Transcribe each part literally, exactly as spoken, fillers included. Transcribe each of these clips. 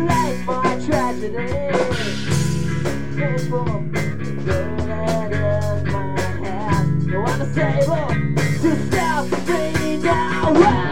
life my tragedy. People, good at in my head. No one is able to stop me now.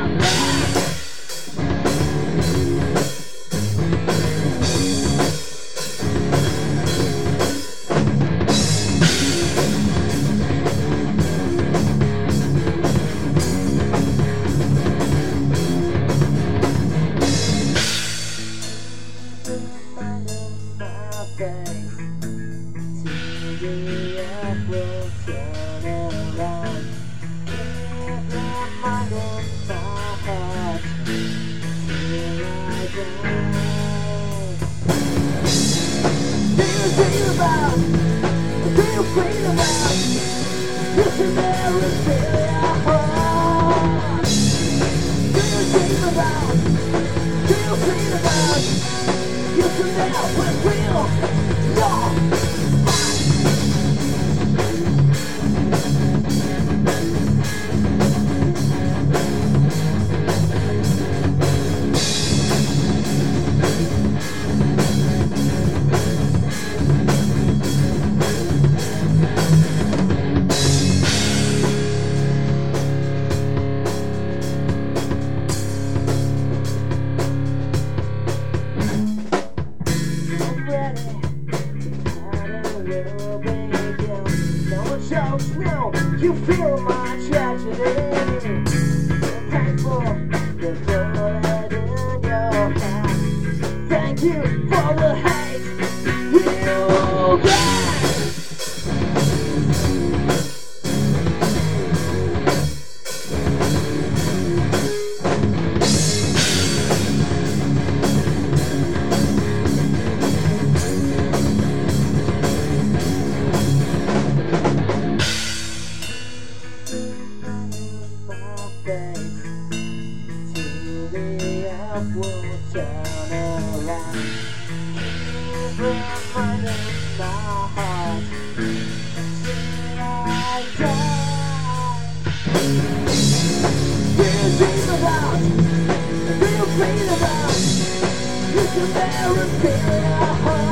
Feel about, feel free about, you should never feel your heart. Feel dream about, feel free about, you should never feel your heart. No, you feel my tragedy. Thankful the bullet in your hand. Thank you for the hate you got. Will turn around. Keep reminding my heart till I die. Feel dream about, feel pain about, you can never feel your heart.